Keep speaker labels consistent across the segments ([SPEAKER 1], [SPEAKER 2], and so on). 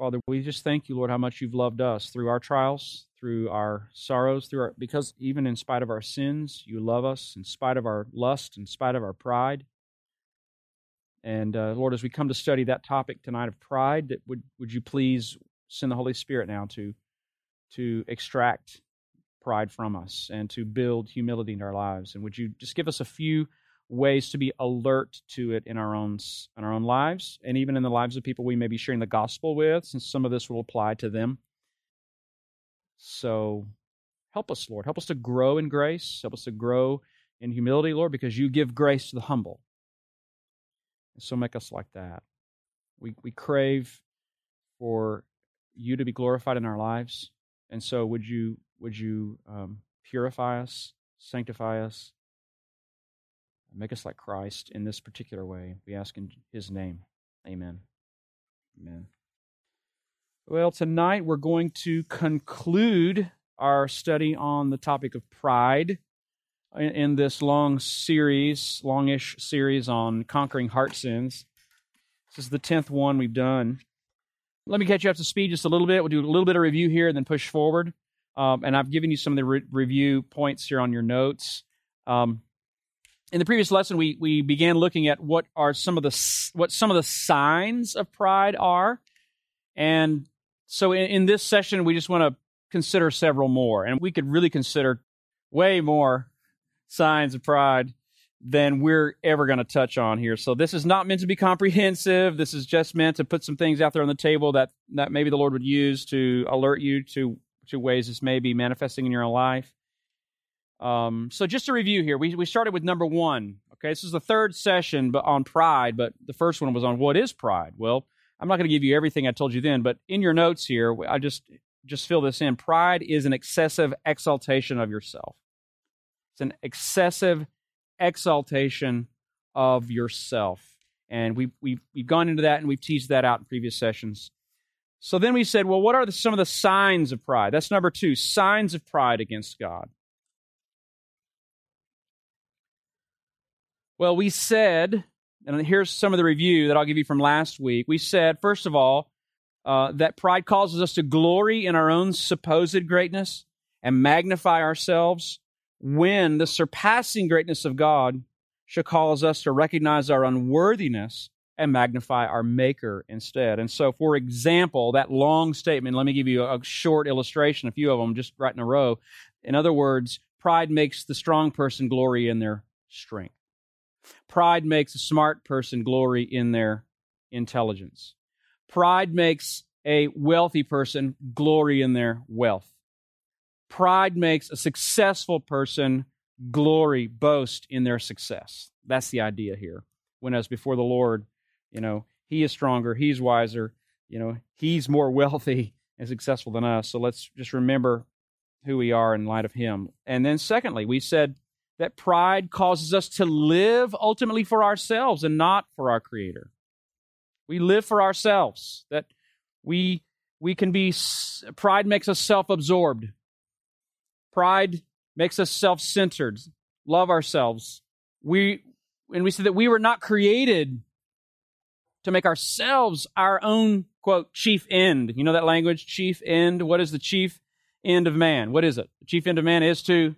[SPEAKER 1] Father, we just thank you, Lord, how much you've loved us through our trials, through our sorrows, because even in spite of our sins, you love us, in spite of our lust, in spite of our pride. And Lord, as we come to study that topic tonight of pride, that would you please send the Holy Spirit now to extract pride from us and to build humility in our lives? And would you just give us a few ways to be alert to it in our own lives, and even in the lives of people we may be sharing the gospel with, since some of this will apply to them. So help us, Lord. Help us to grow in grace. Help us to grow in humility, Lord, because you give grace to the humble. And so make us like that. We crave for you to be glorified in our lives. And so would you purify us, sanctify us, make us like Christ in this particular way. We ask in His name. Amen. Amen. Well, tonight we're going to conclude our study on the topic of pride in this longish series on conquering heart sins. This is the 10th one we've done. Let me catch you up to speed just a little bit. We'll do a little bit of review here and then push forward. And I've given you some of the review points here on your notes. In the previous lesson, we began looking at what some of the signs of pride are, and so in this session, we just want to consider several more, and we could really consider way more signs of pride than we're ever going to touch on here. So this is not meant to be comprehensive. This is just meant to put some things out there on the table that maybe the Lord would use to alert you to ways this may be manifesting in your life. So just to review here, we started with number 1. Okay, this is the third session on pride, but the first one was on what is pride. Well, I'm not going to give you everything I told you then, but in your notes here, I just fill this in. Pride is an excessive exaltation of yourself. It's an excessive exaltation of yourself, and we've gone into that and we've teased that out in previous sessions. So then we said, well, what are some of the signs of pride? That's number 2, signs of pride against God. Well, we said, and here's some of the review that I'll give you from last week. We said, first of all, that pride causes us to glory in our own supposed greatness and magnify ourselves, when the surpassing greatness of God should cause us to recognize our unworthiness and magnify our Maker instead. And so, for example, that long statement, let me give you a short illustration, a few of them just right in a row. In other words, pride makes the strong person glory in their strength. Pride makes a smart person glory in their intelligence. Pride makes a wealthy person glory in their wealth. Pride makes a successful person boast in their success. That's the idea here. When as before the Lord, He is stronger, He's wiser, He's more wealthy and successful than us. So let's just remember who we are in light of Him. And then secondly, we said that pride causes us to live ultimately for ourselves and not for our Creator. We live for ourselves. That we can be, pride makes us self-absorbed. Pride makes us self-centered, love ourselves. We said that we were not created to make ourselves our own, quote, chief end. You know that language, chief end? What is the chief end of man? What is it? The chief end of man is to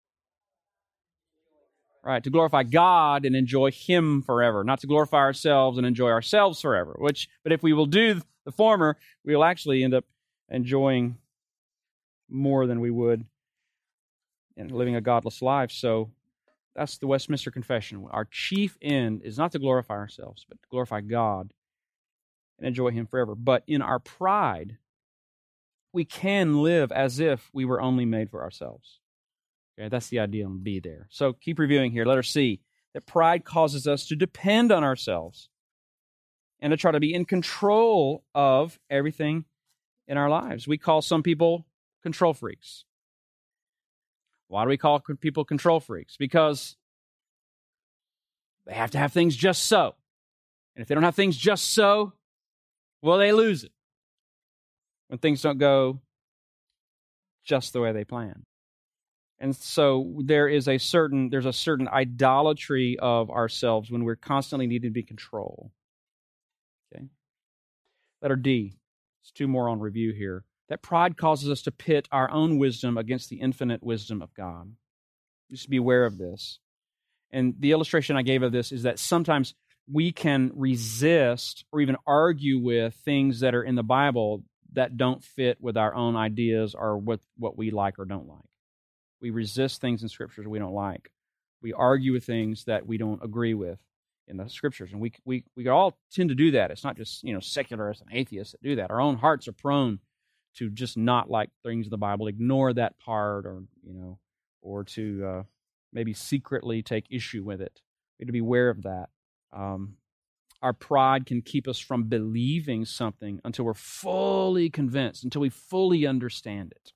[SPEAKER 1] glorify God and enjoy Him forever, not to glorify ourselves and enjoy ourselves forever. But if we will do the former, we will actually end up enjoying more than we would in living a godless life. So that's the Westminster Confession. Our chief end is not to glorify ourselves, but to glorify God and enjoy Him forever. But in our pride, we can live as if we were only made for ourselves. Okay, that's the idea on B there. So keep reviewing here. Letter C, that pride causes us to depend on ourselves and to try to be in control of everything in our lives. We call some people control freaks. Why do we call people control freaks? Because they have to have things just so. And if they don't have things just so, well, they lose it when things don't go just the way they plan. And so there's a certain idolatry of ourselves when we're constantly needing to be in control. Okay. Letter D. There's two more on review here. That pride causes us to pit our own wisdom against the infinite wisdom of God. Just be aware of this. And the illustration I gave of this is that sometimes we can resist or even argue with things that are in the Bible that don't fit with our own ideas or with what we like or don't like. We resist things in Scriptures we don't like. We argue with things that we don't agree with in the Scriptures. And we all tend to do that. It's not just, secularists and atheists that do that. Our own hearts are prone to just not like things in the Bible, ignore that part, or to maybe secretly take issue with it. We have to be aware of that. Our pride can keep us from believing something until we're fully convinced, until we fully understand it.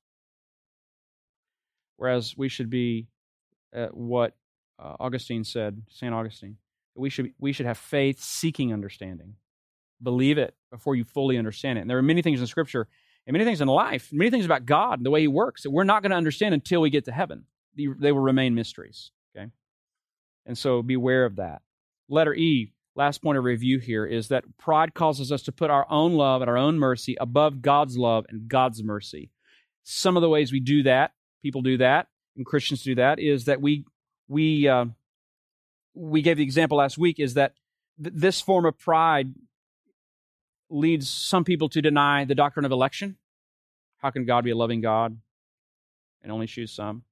[SPEAKER 1] Whereas we should be what Augustine said, St. Augustine, we should have faith seeking understanding. Believe it before you fully understand it. And there are many things in Scripture and many things in life, many things about God and the way He works that we're not going to understand until we get to heaven. They will remain mysteries, okay? And so beware of that. Letter E, last point of review here, is that pride causes us to put our own love and our own mercy above God's love and God's mercy. Some of the ways we do that, people do that, and Christians do that, is that we gave the example last week, is that this form of pride leads some people to deny the doctrine of election. How can God be a loving God and only choose some?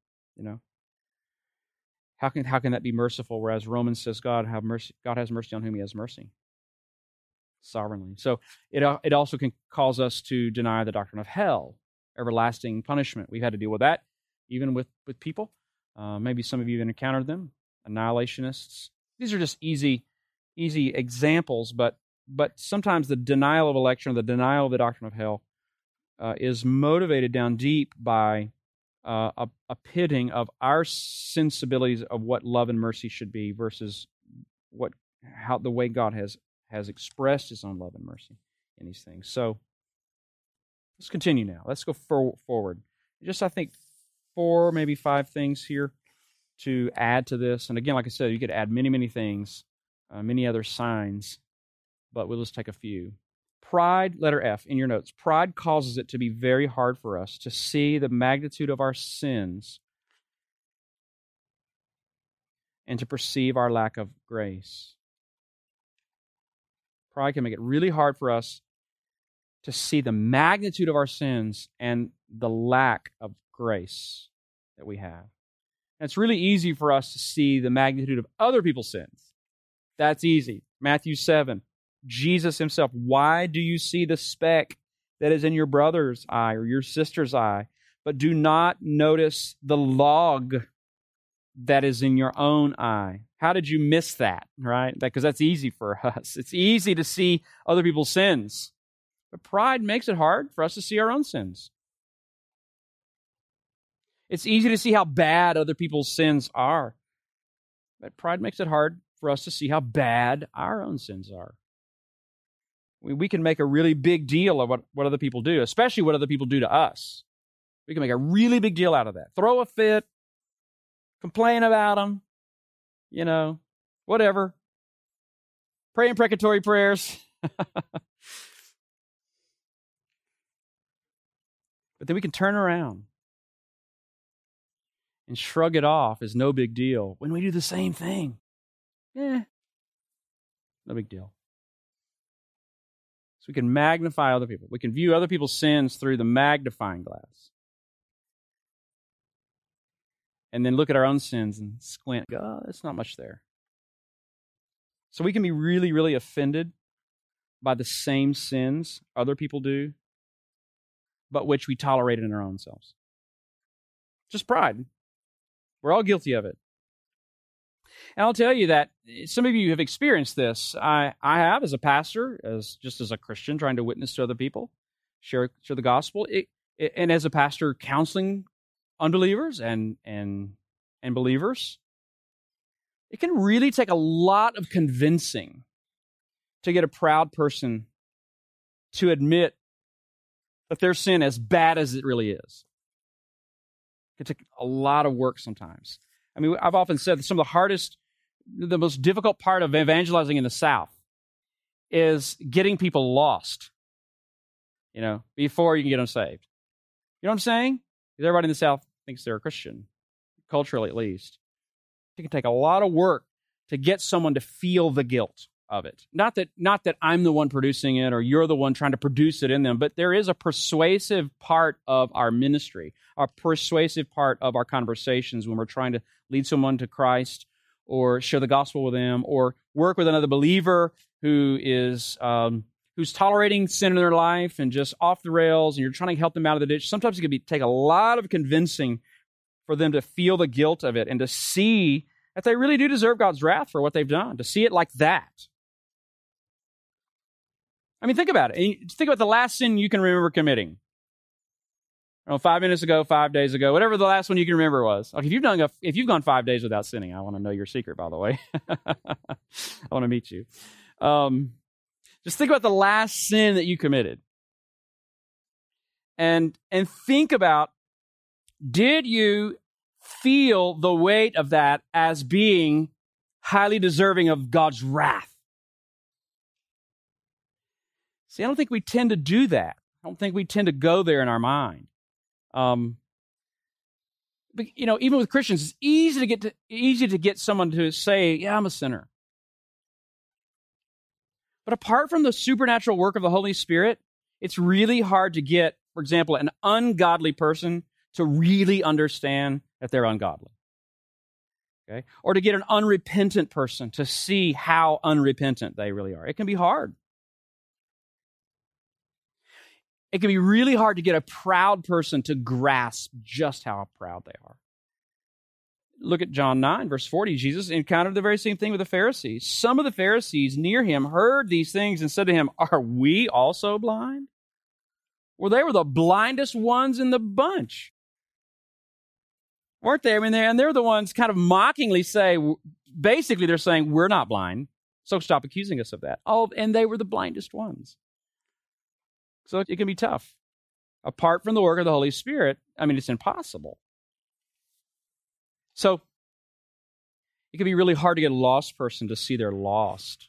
[SPEAKER 1] How can that be merciful? Whereas Romans says God has mercy on whom He has mercy, sovereignly. So it also can cause us to deny the doctrine of hell, everlasting punishment. We've had to deal with that, even with people. Maybe some of you have encountered them, annihilationists. These are just easy examples, but sometimes the denial of election or the denial of the doctrine of hell is motivated down deep by a pitting of our sensibilities of what love and mercy should be versus how the way God has expressed His own love and mercy in these things. So let's continue now. Let's go forward. Just, I think, 4, maybe 5 things here to add to this. And again, like I said, you could add many, many things, many other signs, but we'll just take a few. Pride, letter F in your notes, pride causes it to be very hard for us to see the magnitude of our sins and to perceive our lack of grace. Pride can make it really hard for us to see the magnitude of our sins and the lack of grace that we have. And it's really easy for us to see the magnitude of other people's sins. That's easy. Matthew 7. Jesus Himself, why do you see the speck that is in your brother's eye or your sister's eye, but do not notice the log that is in your own eye? How did you miss that, right? Because that's easy for us. It's easy to see other people's sins, but pride makes it hard for us to see our own sins. It's easy to see how bad other people's sins are, but pride makes it hard for us to see how bad our own sins are. We can make a really big deal of what other people do, especially what other people do to us. We can make a really big deal out of that. Throw a fit, complain about them, whatever. Pray imprecatory prayers. But then we can turn around and shrug it off as no big deal when we do the same thing. No big deal. So we can magnify other people. We can view other people's sins through the magnifying glass. And then look at our own sins and squint, go, oh, there's not much there. So we can be really, really offended by the same sins other people do, but which we tolerate in our own selves. Just pride. We're all guilty of it. And I'll tell you that some of you have experienced this. I have as a pastor, as a Christian trying to witness to other people, share the gospel, and as a pastor counseling unbelievers and believers. It can really take a lot of convincing to get a proud person to admit that their sin, as bad as it really is. It can take a lot of work sometimes. I mean, I've often said that some of the most difficult part of evangelizing in the South is getting people lost. before you can get them saved. You know what I'm saying? Because everybody in the South thinks they're a Christian, culturally at least. It can take a lot of work to get someone to feel the guilt of it. Not that I'm the one producing it or you're the one trying to produce it in them, but there is a persuasive part of our ministry, a persuasive part of our conversations when we're trying to lead someone to Christ or share the gospel with them or work with another believer who is who's tolerating sin in their life and just off the rails, and you're trying to help them out of the ditch. Sometimes it can take a lot of convincing for them to feel the guilt of it and to see that they really do deserve God's wrath for what they've done, to see it like that. I mean, think about it. Think about the last sin you can remember committing. 5 minutes ago, 5 days ago, whatever the last one you can remember was. Like if you've gone 5 days without sinning, I want to know your secret, by the way. I want to meet you. Just think about the last sin that you committed. And think about, did you feel the weight of that as being highly deserving of God's wrath? See, I don't think we tend to do that. I don't think we tend to go there in our mind. But, even with Christians, it's easy to get someone to say, "Yeah, I'm a sinner." But apart from the supernatural work of the Holy Spirit, it's really hard to get, for example, an ungodly person to really understand that they're ungodly. Okay? Or to get an unrepentant person to see how unrepentant they really are. It can be hard. It can be really hard to get a proud person to grasp just how proud they are. Look at John 9, verse 40. Jesus encountered the very same thing with the Pharisees. Some of the Pharisees near him heard these things and said to him, "Are we also blind?" Well, they were the blindest ones in the bunch, weren't they? I mean, they're the ones kind of mockingly say, basically they're saying, "We're not blind, so stop accusing us of that." Oh, and they were the blindest ones. So it can be tough. Apart from the work of the Holy Spirit, it's impossible. So it can be really hard to get a lost person to see they're lost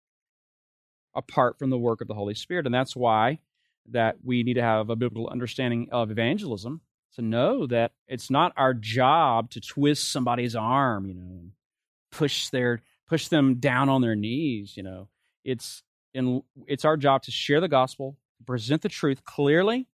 [SPEAKER 1] apart from the work of the Holy Spirit. And that's why that we need to have a biblical understanding of evangelism, to know that it's not our job to twist somebody's arm, and push them down on their knees. It's our job to share the gospel, present the truth clearly,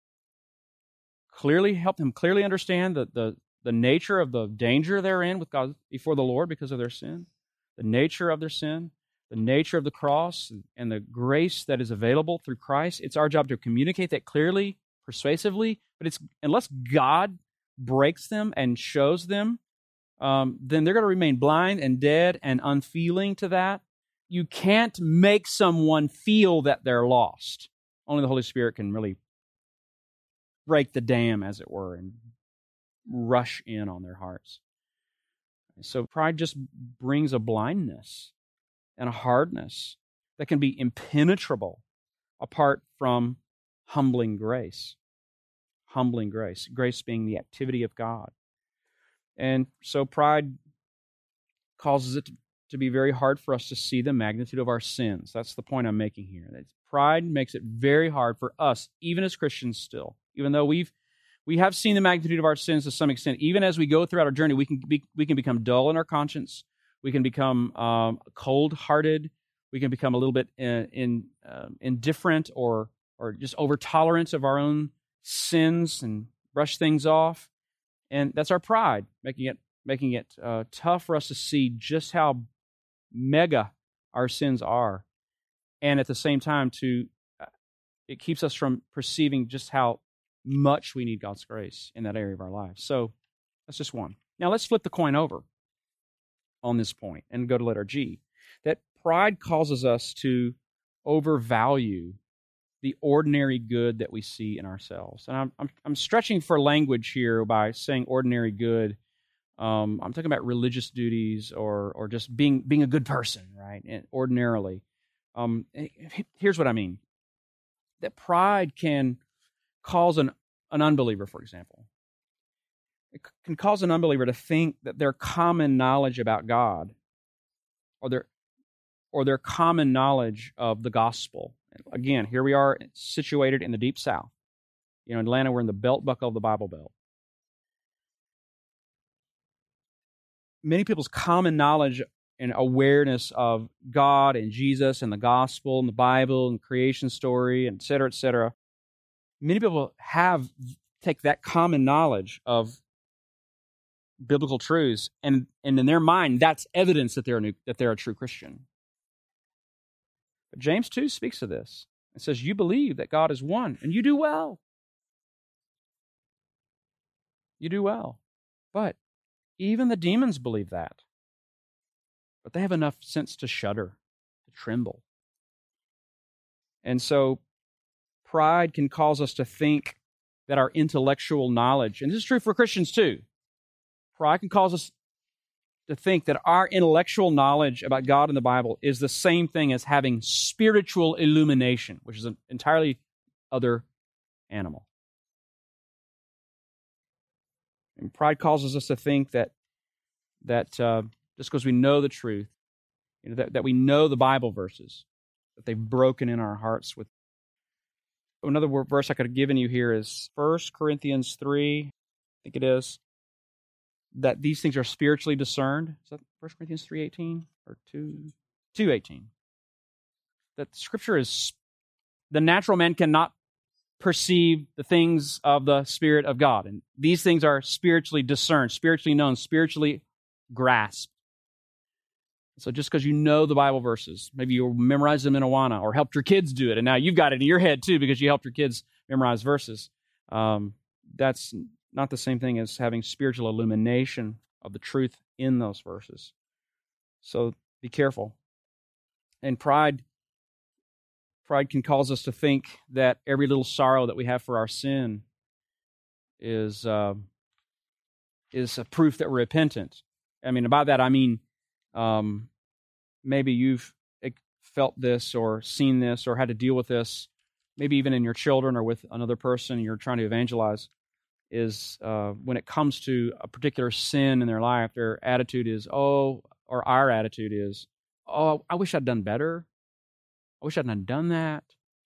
[SPEAKER 1] help them clearly understand the nature of the danger they're in with God before the Lord because of their sin, the nature of their sin, the nature of the cross, and the grace that is available through Christ. It's our job to communicate that clearly, persuasively, but unless God breaks them and shows them, then they're going to remain blind and dead and unfeeling to that. You can't make someone feel that they're lost. Only the Holy Spirit can really break the dam, as it were, and rush in on their hearts. So pride just brings a blindness and a hardness that can be impenetrable apart from humbling grace. Humbling grace. Grace being the activity of God. And so pride causes it to be very hard for us to see the magnitude of our sins. That's the point I'm making here. Pride makes it very hard for us, even as Christians still, even though we have seen the magnitude of our sins to some extent. Even as we go throughout our journey, we can become dull in our conscience. We can become cold-hearted. We can become a little bit indifferent or just over-tolerant of our own sins and brush things off. And that's our pride, making it tough for us to see just how mega our sins are. And at the same time, it keeps us from perceiving just how much we need God's grace in that area of our lives. So that's just one. Now let's flip the coin over on this point and go to letter G. That pride causes us to overvalue the ordinary good that we see in ourselves. And I'm stretching for language here by saying ordinary good. I'm talking about religious duties or just being a good person, right? And ordinarily. Here's what I mean. That pride can cause an unbeliever, for example. It can cause an unbeliever to think that their common knowledge about God or their common knowledge of the gospel Again, here we are situated in the Deep South. In Atlanta, we're in the belt buckle of the Bible Belt. Many people's common knowledge and awareness of God and Jesus and the gospel and the Bible and the creation story, and et cetera, many people take that common knowledge of biblical truths, and in their mind, that's evidence that they're a true Christian. But James 2 speaks of this. It says, you believe that God is one, and you do well. You do well. But even the demons believe that. But they have enough sense to shudder, to tremble. And so pride can cause us to think that our intellectual knowledge, and this is true for Christians too, pride can cause us to think that our intellectual knowledge about God and the Bible is the same thing as having spiritual illumination, which is an entirely other animal. And pride causes us to think that just because we know the truth, that we know the Bible verses, that they've broken in our hearts with. Another verse I could have given you here is 1 Corinthians 3, I think it is, that these things are spiritually discerned. Is that 1 Corinthians 3:18 or 2:18? That Scripture is, the natural man cannot perceive the things of the Spirit of God. And these things are spiritually discerned, spiritually known, spiritually grasped. So just because you know the Bible verses, maybe you memorized them in Awana or helped your kids do it, and now you've got it in your head too because you helped your kids memorize verses. That's not the same thing as having spiritual illumination of the truth in those verses. So be careful. And pride can cause us to think that every little sorrow that we have for our sin is a proof that we're repentant. I mean, by that I mean maybe you've felt this or seen this or had to deal with this, maybe even in your children or with another person you're trying to evangelize, is when it comes to a particular sin in their life, their attitude is, our attitude is, I wish I'd done better. I wish I hadn't done that.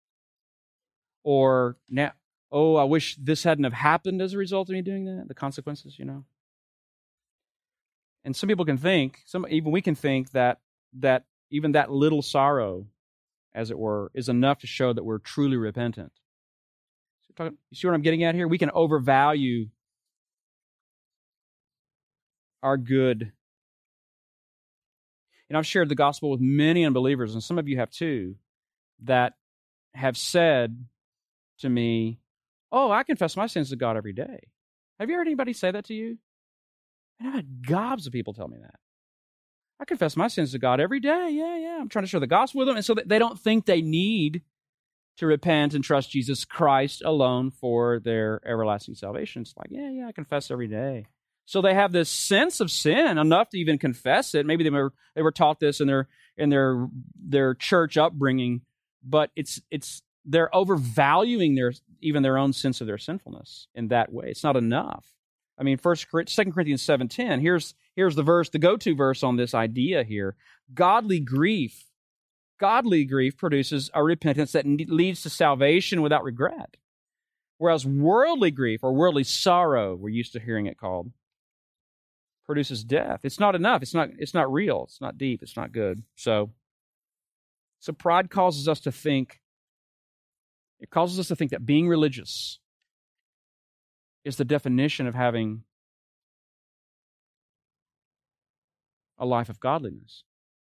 [SPEAKER 1] Or, I wish this hadn't have happened as a result of me doing that, the consequences, And some people can think, even we can think that even that little sorrow, as it were, is enough to show that we're truly repentant. You see what I'm getting at here? We can overvalue our good. I've shared the gospel with many unbelievers, and some of you have too, that have said to me, I confess my sins to God every day. Have you heard anybody say that to you? And I've had gobs of people tell me that. I confess my sins to God every day. Yeah. I'm trying to share the gospel with them, and so that they don't think they need to repent and trust Jesus Christ alone for their everlasting salvation. It's like, I confess every day. So they have this sense of sin enough to even confess it. Maybe they were taught this in their church upbringing, but they're overvaluing their own sense of their sinfulness in that way. It's not enough. I mean, 2 Corinthians 7:10. Here's the verse, the go-to verse on this idea here. Godly grief produces a repentance that leads to salvation without regret. Whereas worldly grief, or worldly sorrow, we're used to hearing it called, produces death. It's not enough. It's not real. It's not deep. It's not good. So pride causes us to think. It causes us to think that being religious is the definition of having a life of godliness.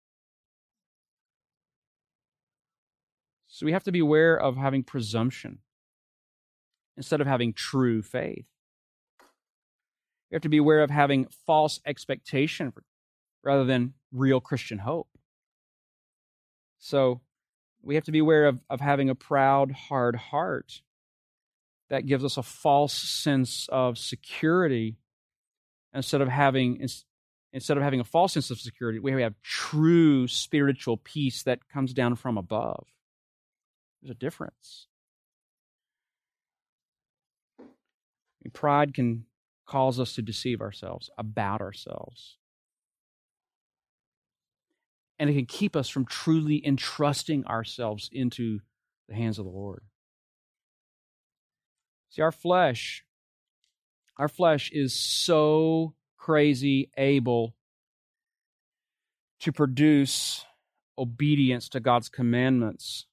[SPEAKER 1] So we have to be aware of having presumption instead of having true faith. We have to be aware of having false expectation rather than real Christian hope. So we have to be aware of having a proud, hard heart that gives us a false sense of security instead of having a false sense of security. We have true spiritual peace that comes down from above. There's a difference. Pride can cause us to deceive ourselves about ourselves. And it can keep us from truly entrusting ourselves into the hands of the Lord. See, our flesh is so crazy able to produce obedience to God's commandments,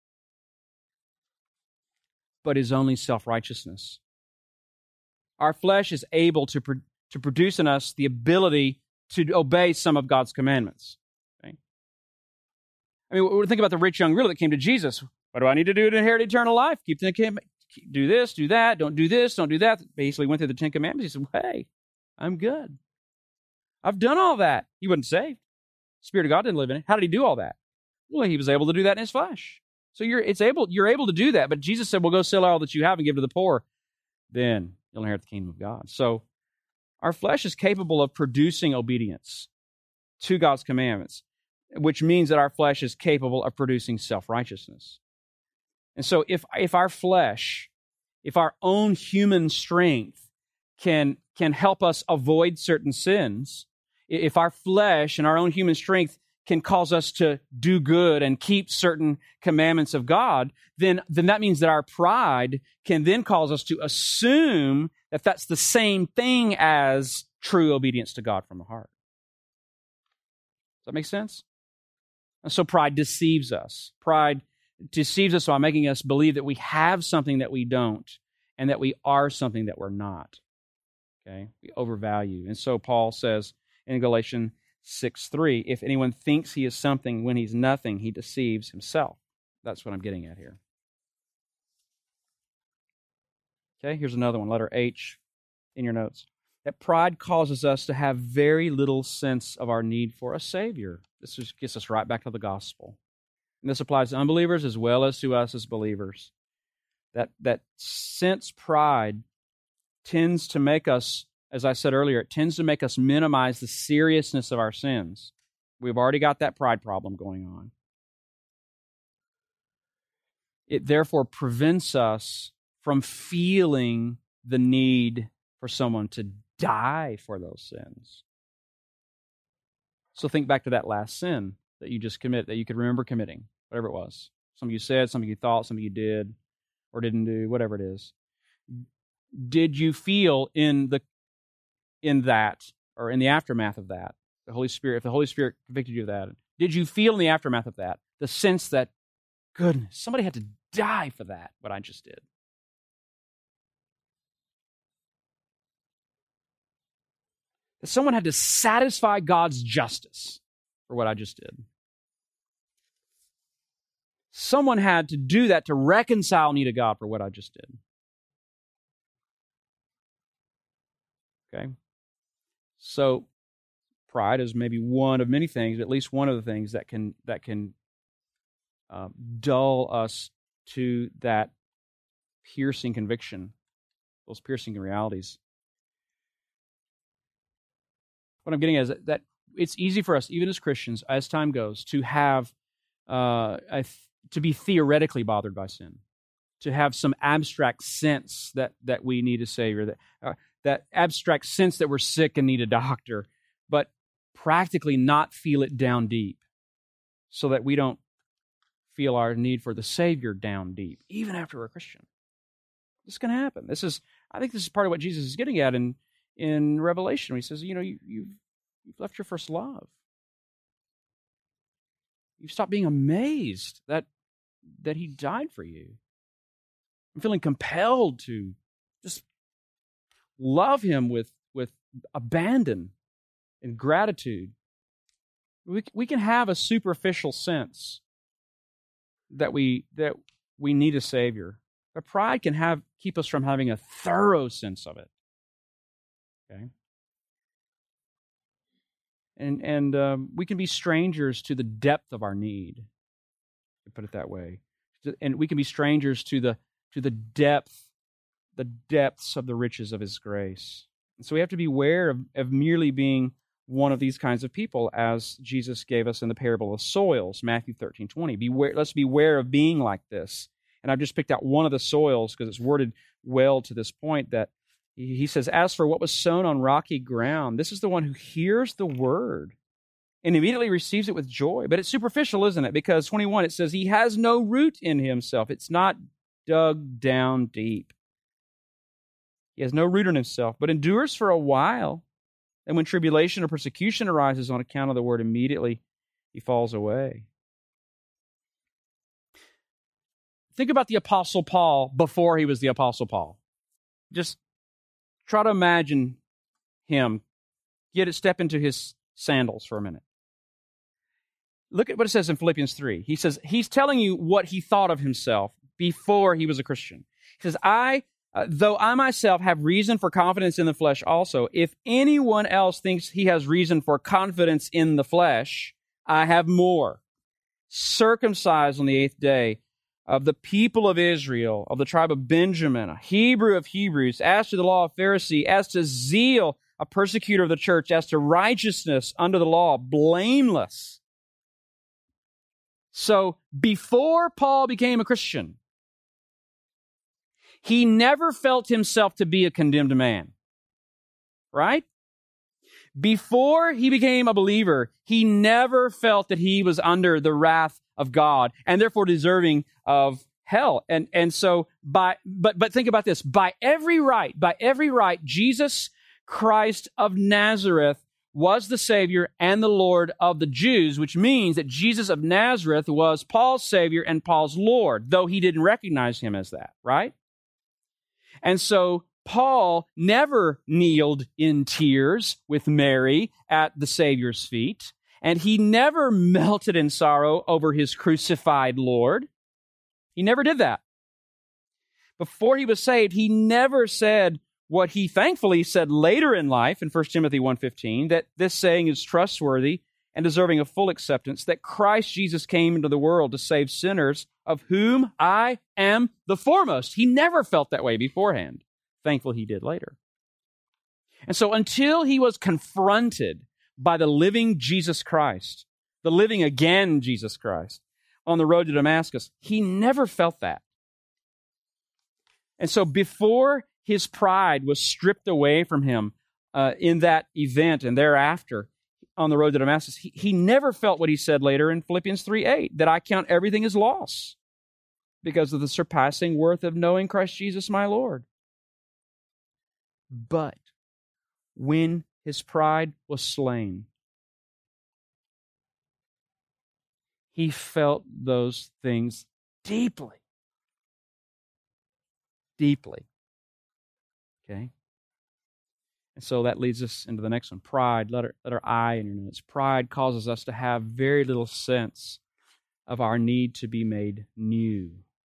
[SPEAKER 1] but is only self-righteousness. Our flesh is able to produce in us the ability to obey some of God's commandments. Okay? I mean, think about the rich young ruler that came to Jesus. What do I need to do to inherit eternal life? Keep the commandments. Do this, do that, don't do this, don't do that. Basically went through the 10 Commandments. He said, hey, I'm good. I've done all that. He wasn't saved. The Spirit of God didn't live in it. How did he do all that? Well, he was able to do that in his flesh. So you're able to do that. But Jesus said, well, go sell all that you have and give to the poor. Then you'll inherit the kingdom of God. So our flesh is capable of producing obedience to God's commandments, which means that our flesh is capable of producing self-righteousness. And so if our flesh, if our own human strength can help us avoid certain sins, if our flesh and our own human strength can cause us to do good and keep certain commandments of God, then that means that our pride can then cause us to assume that that's the same thing as true obedience to God from the heart. Does that make sense? And so pride deceives us. Pride deceives us by making us believe that we have something that we don't and that we are something that we're not. Okay? We overvalue. And so Paul says in Galatians 6:3, if anyone thinks he is something when he's nothing, he deceives himself. That's what I'm getting at here. Okay, here's another one, letter H in your notes. That pride causes us to have very little sense of our need for a Savior. This just gets us right back to the gospel. And this applies to unbelievers as well as to us as believers. That sense pride tends to make us, as I said earlier, it tends to make us minimize the seriousness of our sins. We've already got that pride problem going on. It therefore prevents us from feeling the need for someone to die for those sins. So think back to that last sin that you just committed, that you could remember committing, whatever it was. Something you said, something you thought, something you did or didn't do, whatever it is. Did you feel in that, or in the aftermath of that, the Holy Spirit, if the Holy Spirit convicted you of that, did you feel in the aftermath of that the sense that, goodness, somebody had to die for that, what I just did? That someone had to satisfy God's justice for what I just did. Someone had to do that to reconcile me to God for what I just did. Okay? So, pride is maybe one of many things, at least one of the things that can dull us to that piercing conviction, those piercing realities. What I'm getting at is that it's easy for us, even as Christians, as time goes, to have to be theoretically bothered by sin, to have some abstract sense that we need a Savior, that abstract sense that we're sick and need a doctor, but practically not feel it down deep, so that we don't feel our need for the Savior down deep, even after we're a Christian. This can happen. I think this is part of what Jesus is getting at in Revelation. He says, you've left your first love. You've stopped being amazed that He died for you. I'm feeling compelled to just love Him with abandon and gratitude. We can have a superficial sense that we need a Savior, but pride can keep us from having a thorough sense of it. Okay, and we can be strangers to the depth of our need, to put it that way, and we can be strangers to the depths of the riches of His grace. And so we have to be aware of merely being one of these kinds of people, as Jesus gave us in the parable of soils, Matthew 13:20. Let's beware of being like this. And I've just picked out one of the soils because it's worded well to this point, that He says, as for what was sown on rocky ground, this is the one who hears the word and immediately receives it with joy. But it's superficial, isn't it? Because 21, it says, he has no root in himself. It's not dug down deep. He has no root in himself, but endures for a while. And when tribulation or persecution arises on account of the word, immediately he falls away. Think about the Apostle Paul before he was the Apostle Paul. Just try to imagine him. Step into his sandals for a minute. Look at what it says in Philippians 3. He says, he's telling you what he thought of himself before he was a Christian. He says, though I myself have reason for confidence in the flesh also, if anyone else thinks he has reason for confidence in the flesh, I have more. Circumcised on the 8th day, of the people of Israel, of the tribe of Benjamin, a Hebrew of Hebrews, as to the law, a Pharisee, as to zeal, a persecutor of the church, as to righteousness under the law, blameless. So before Paul became a Christian, he never felt himself to be a condemned man, right? Before he became a believer, he never felt that he was under the wrath of God and therefore deserving of hell. And so but think about this, by every right, Jesus Christ of Nazareth was the Savior and the Lord of the Jews, which means that Jesus of Nazareth was Paul's Savior and Paul's Lord, though he didn't recognize him as that, right? And so Paul never kneeled in tears with Mary at the Savior's feet, and he never melted in sorrow over his crucified Lord. He never did that. Before he was saved, he never said what he thankfully said later in life in 1 Timothy 1:15, that this saying is trustworthy and deserving of full acceptance, that Christ Jesus came into the world to save sinners, of whom I am the foremost. He never felt that way beforehand. Thankfully, he did later. And so until he was confronted by the living Jesus Christ, the living again Jesus Christ, on the road to Damascus, he never felt that. And so before his pride was stripped away from him in that event and thereafter on the road to Damascus, he never felt what he said later in Philippians 3:8, that I count everything as loss because of the surpassing worth of knowing Christ Jesus my Lord. But when his pride was slain, he felt those things deeply. Deeply. Okay? And so that leads us into the next one. Pride. Letter I in your notes. Pride causes us to have very little sense of our need to be made new.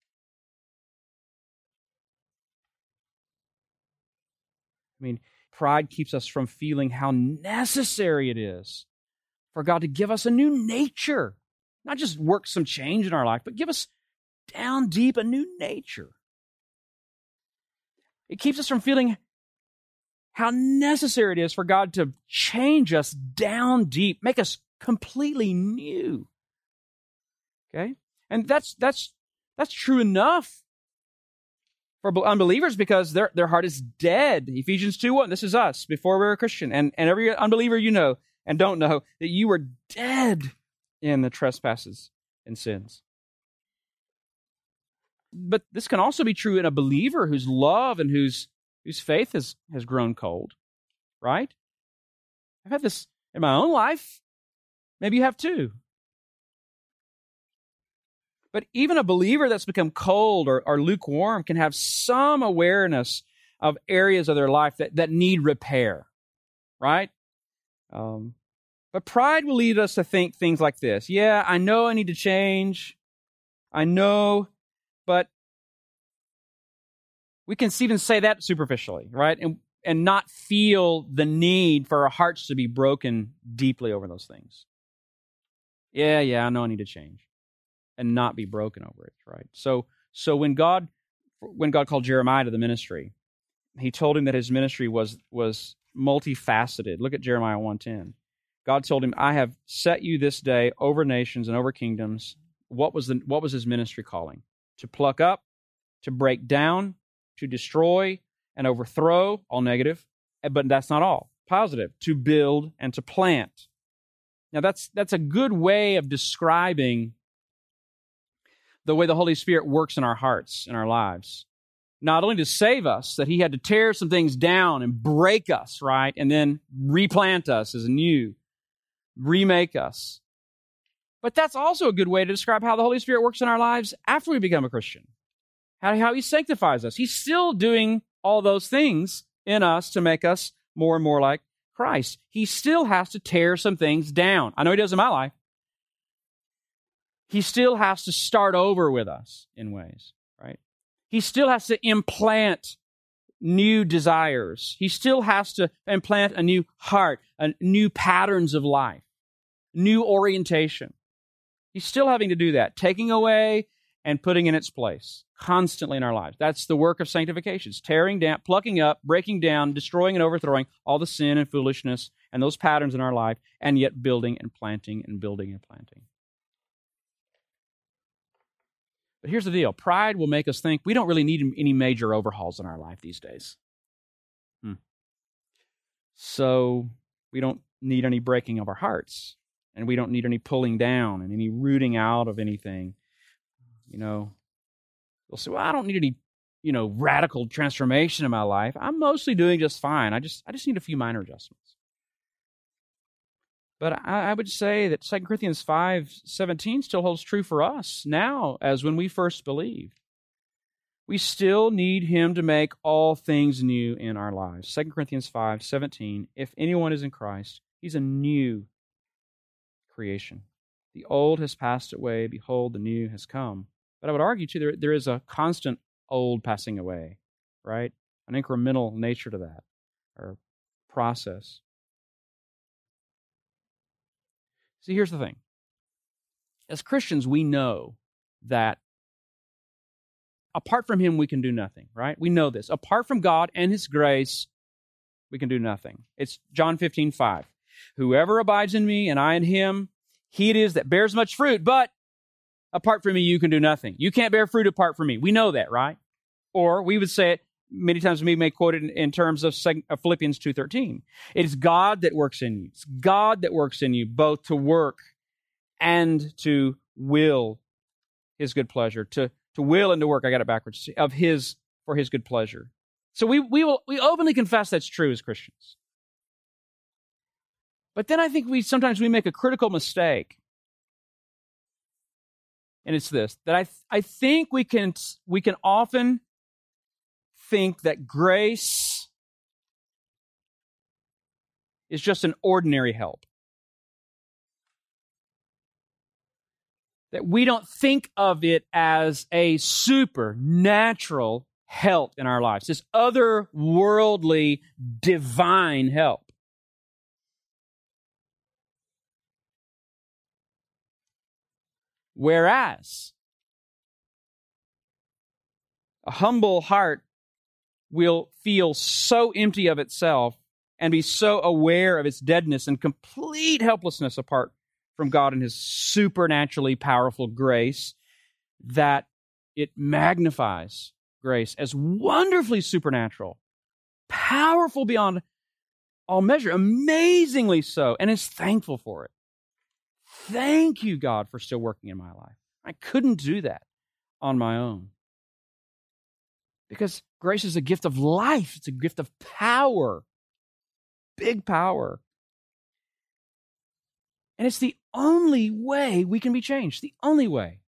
[SPEAKER 1] I mean, pride keeps us from feeling how necessary it is for God to give us a new nature. Not just work some change in our life, but give us down deep a new nature. It keeps us from feeling how necessary it is for God to change us down deep, make us completely new. Okay? And that's true enough for unbelievers because their heart is dead. Ephesians 2:1, this is us before we were a Christian. And every unbeliever you know and don't know, that you were dead in the trespasses and sins. But this can also be true in a believer whose love and whose faith has grown cold, right? I've had this in my own life. Maybe you have too. But even a believer that's become cold or lukewarm can have some awareness of areas of their life that need repair, right? But pride will lead us to think things like this. Yeah, I know I need to change. I know, but we can even say that superficially, right? And not feel the need for our hearts to be broken deeply over those things. Yeah, I know I need to change. And not be broken over it, right? So when God called Jeremiah to the ministry, he told him that his ministry was multifaceted. Look at Jeremiah 1:10. God told him, I have set you this day over nations and over kingdoms. What was his ministry calling? To pluck up, to break down, to destroy and overthrow, all negative, but that's not all. Positive, to build and to plant. Now, that's a good way of describing the way the Holy Spirit works in our hearts, in our lives. Not only to save us, that he had to tear some things down and break us, right? And then replant us as new, remake us. But that's also a good way to describe how the Holy Spirit works in our lives after we become a Christian. How he sanctifies us. He's still doing all those things in us to make us more and more like Christ. He still has to tear some things down. I know he does in my life. He still has to start over with us in ways, right? He still has to implant new desires. He still has to implant a new heart, new patterns of life, new orientation. He's still having to do that, taking away and putting in its place constantly in our lives. That's the work of sanctification. It's tearing down, plucking up, breaking down, destroying and overthrowing all the sin and foolishness and those patterns in our life, and yet building and planting and building and planting. But here's the deal. Pride will make us think we don't really need any major overhauls in our life these days. So we don't need any breaking of our hearts, and we don't need any pulling down and any rooting out of anything. We'll say, well, I don't need any, radical transformation in my life. I'm mostly doing just fine. I just need a few minor adjustments. But I would say that 2 Corinthians 5:17 still holds true for us now as when we first believed. We still need him to make all things new in our lives. 2 Corinthians 5:17, if anyone is in Christ, he's a new creation. The old has passed away, behold, the new has come. But I would argue, too, there is a constant old passing away, right? An incremental nature to that, or process. See, here's the thing. As Christians, we know that apart from him, we can do nothing, right? We know this. Apart from God and his grace, we can do nothing. It's John 15:5. Whoever abides in me and I in him, he it is that bears much fruit, but apart from me, you can do nothing. You can't bear fruit apart from me. We know that, right? Or we would say it, many times we may quote it in terms of Philippians 2:13. It is God that works in you. It's God that works in you both to work and to will his good pleasure. To will and to work, I got it backwards, for his good pleasure. So we openly confess that's true as Christians. But then I think sometimes we make a critical mistake. And it's this, that I think we can often think that grace is just an ordinary help. That we don't think of it as a supernatural help in our lives, this otherworldly, divine help. Whereas a humble heart will feel so empty of itself and be so aware of its deadness and complete helplessness apart from God and his supernaturally powerful grace that it magnifies grace as wonderfully supernatural, powerful beyond all measure, amazingly so, and is thankful for it. Thank you, God, for still working in my life. I couldn't do that on my own. Because grace is a gift of life. It's a gift of power. Big power. And it's the only way we can be changed. The only way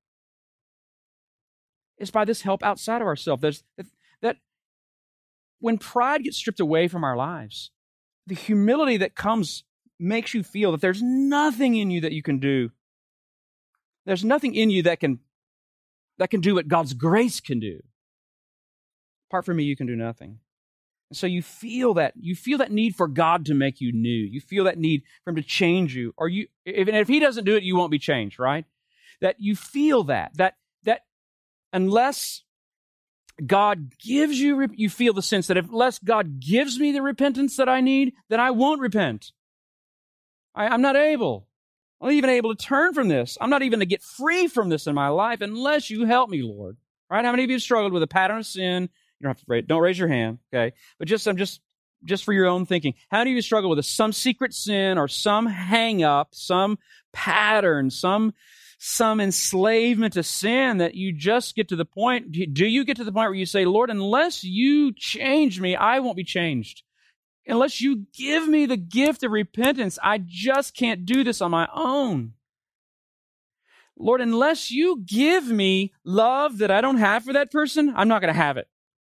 [SPEAKER 1] is by this help outside of ourselves. That when pride gets stripped away from our lives, the humility that comes makes you feel that there's nothing in you that you can do. There's nothing in you that can do what God's grace can do. Apart from me, you can do nothing. And so you feel that need for God to make you new. You feel that need for him to change you. Or if he doesn't do it, you won't be changed, right? That you feel that unless God gives you feel the sense that unless God gives me the repentance that I need, then I won't repent. I'm not able. I'm not even able to turn from this. I'm not even to get free from this in my life unless you help me, Lord. Right? How many of you have struggled with a pattern of sin? You don't have to don't raise your hand, okay? But I'm just just for your own thinking, how do you struggle with this? Some secret sin or some hang-up, some pattern, some enslavement to sin that you just get to the point, do you get to the point where you say, Lord, unless you change me, I won't be changed. Unless you give me the gift of repentance, I just can't do this on my own. Lord, unless you give me love that I don't have for that person, I'm not going to have it.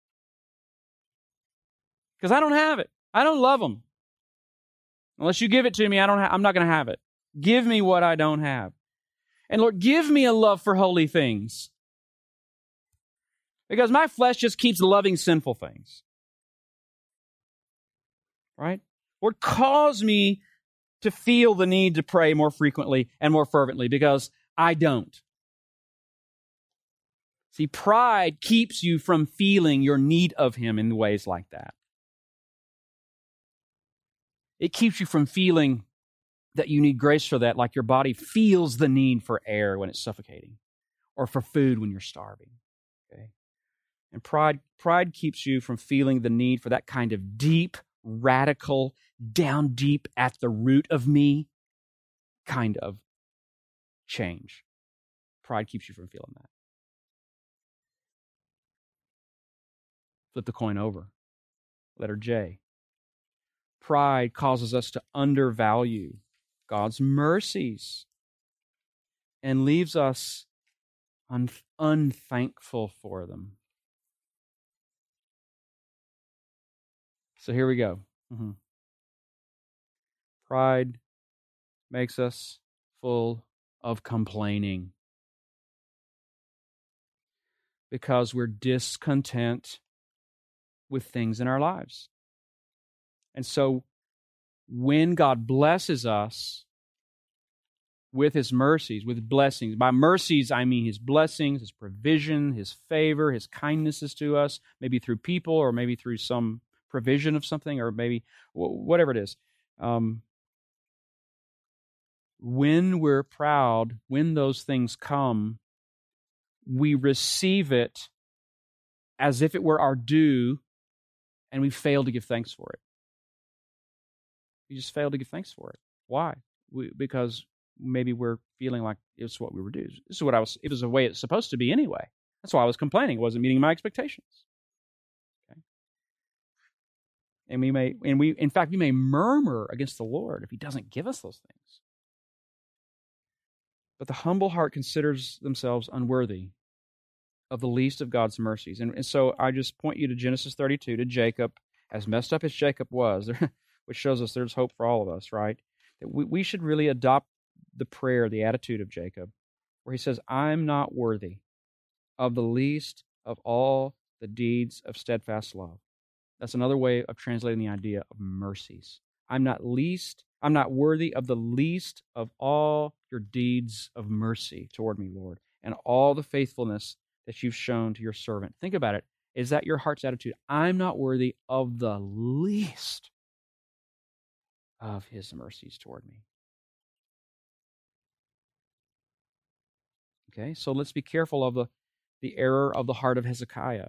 [SPEAKER 1] Because I don't have it. I don't love them. Unless you give it to me, I'm not going to have it. Give me what I don't have. And Lord, give me a love for holy things. Because my flesh just keeps loving sinful things. Right? Lord, cause me to feel the need to pray more frequently and more fervently, because I don't. See, pride keeps you from feeling your need of Him in ways like that. It keeps you from feeling that you need grace for that, like your body feels the need for air when it's suffocating, or for food when you're starving. Okay? And pride keeps you from feeling the need for that kind of deep, radical, down deep at the root of me kind of change. Pride keeps you from feeling that. Flip the coin over. Letter J. Pride causes us to undervalue God's mercies and leaves us unthankful for them. So here we go. Pride makes us full of complaining because we're discontent with things in our lives. And so when God blesses us with His mercies, with blessings, by mercies I mean His blessings, His provision, His favor, His kindnesses to us, maybe through people or maybe through some provision of something, or maybe whatever it is. When we're proud, when those things come, we receive it as if it were our due, and we fail to give thanks for it. We just fail to give thanks for it. Why? Because maybe we're feeling like it's what we were due. This is what it was the way it's supposed to be anyway. That's why I was complaining. It wasn't meeting my expectations. Okay? And we may murmur against the Lord if He doesn't give us those things. But the humble heart considers themselves unworthy of the least of God's mercies. And so I just point you to Genesis 32, to Jacob, as messed up as Jacob was, which shows us there's hope for all of us, right? That we should really adopt the prayer, the attitude of Jacob, where he says, I'm not worthy of the least of all the deeds of steadfast love. That's another way of translating the idea of mercies. I'm not worthy of the least of all your deeds of mercy toward me, Lord, and all the faithfulness that you've shown to your servant. Think about it. Is that your heart's attitude? I'm not worthy of the least of His mercies toward me. Okay, so let's be careful of the error of the heart of Hezekiah,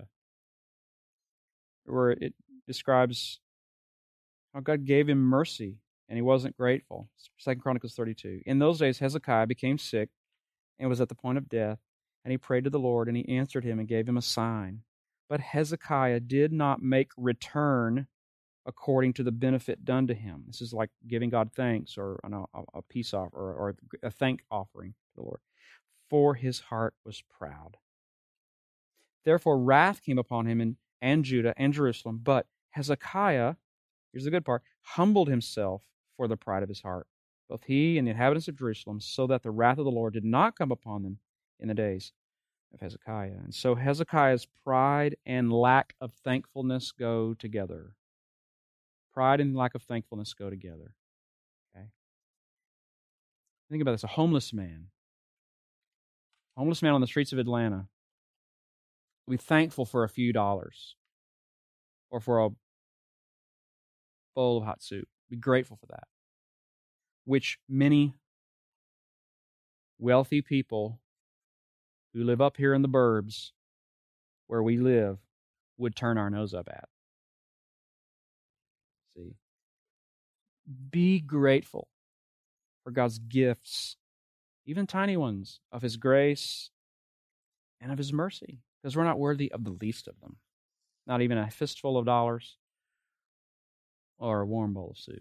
[SPEAKER 1] where it describes how God gave him mercy and he wasn't grateful. 2 Chronicles 32. In those days, Hezekiah became sick and was at the point of death, and he prayed to the Lord, and He answered him and gave him a sign. But Hezekiah did not make return according to the benefit done to him. This is like giving God thanks, or a peace offer, or a thank offering to the Lord. For his heart was proud. Therefore wrath came upon him and Judah and Jerusalem. But Hezekiah, here's the good part, humbled himself for the pride of his heart, both he and the inhabitants of Jerusalem, so that the wrath of the Lord did not come upon them in the days of Hezekiah. And so Hezekiah's pride and lack of thankfulness go together. Pride and lack of thankfulness go together. Okay? Think about this. A homeless man on the streets of Atlanta will be thankful for a few dollars or for a bowl of hot soup. Be grateful for that. Which many wealthy people who live up here in the burbs where we live would turn our nose up at. See? Be grateful for God's gifts, even tiny ones, of His grace and of His mercy, because we're not worthy of the least of them, not even a fistful of dollars or a warm bowl of soup.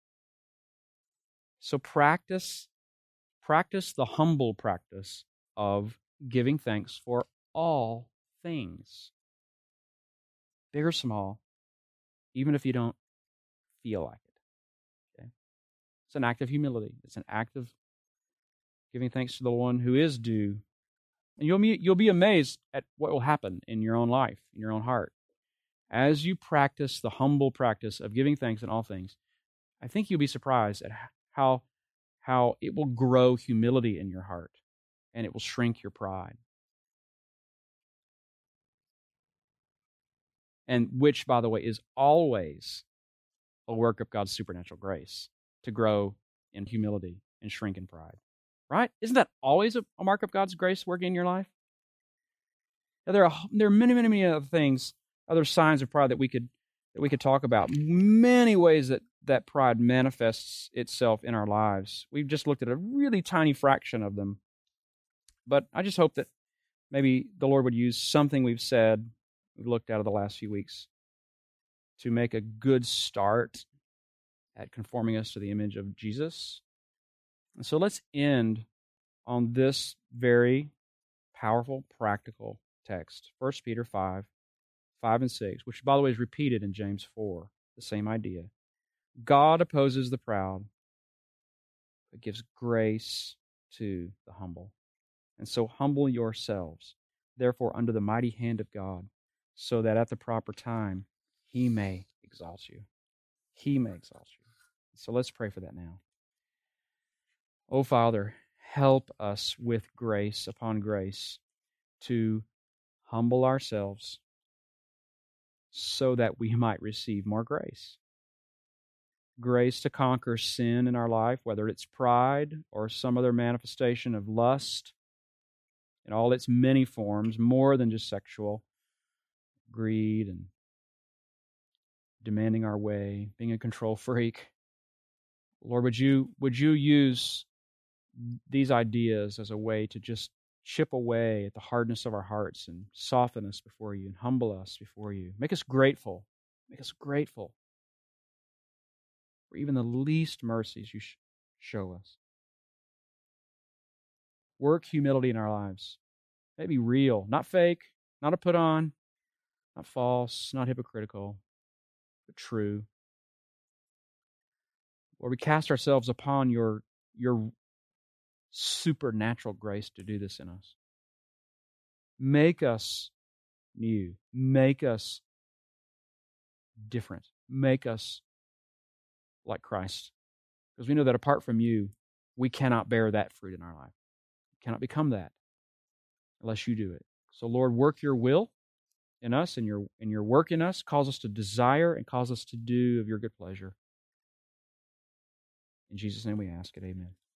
[SPEAKER 1] So practice the humble practice of giving thanks for all things, big or small, even if you don't feel like it. Okay? It's an act of humility. It's an act of giving thanks to the one who is due. And you'll be amazed at what will happen in your own life, in your own heart. As you practice the humble practice of giving thanks in all things, I think you'll be surprised at how it will grow humility in your heart, and it will shrink your pride. And which, by the way, is always a work of God's supernatural grace, to grow in humility and shrink in pride. Right? Isn't that always a mark of God's grace working in your life? Now, there are many, many, many other things, other signs of pride that we could talk about. Many ways that pride manifests itself in our lives. We've just looked at a really tiny fraction of them. But I just hope that maybe the Lord would use something we've looked at of the last few weeks, to make a good start at conforming us to the image of Jesus. And so let's end on this very powerful, practical text, 1 Peter 5 and 6, which, by the way, is repeated in James 4, the same idea. God opposes the proud, but gives grace to the humble. And so humble yourselves, therefore, under the mighty hand of God, so that at the proper time He may exalt you. He may exalt you. So let's pray for that now. Oh, Father, help us with grace upon grace to humble ourselves so that we might receive more grace. Grace to conquer sin in our life, whether it's pride or some other manifestation of lust in all its many forms, more than just sexual, greed and demanding our way, being a control freak. Lord, would you use these ideas as a way to just chip away at the hardness of our hearts and soften us before you and humble us before you. Make us grateful. Make us grateful for even the least mercies you show us. Work humility in our lives. May it be real, not fake, not a put on, not false, not hypocritical, but true. Lord, we cast ourselves upon your supernatural grace to do this in us. Make us new. Make us different. Make us like Christ. Because we know that apart from you, we cannot bear that fruit in our life. We cannot become that unless you do it. So Lord, work your will in us and your work in us. Cause us to desire and cause us to do of your good pleasure. In Jesus' name we ask it. Amen.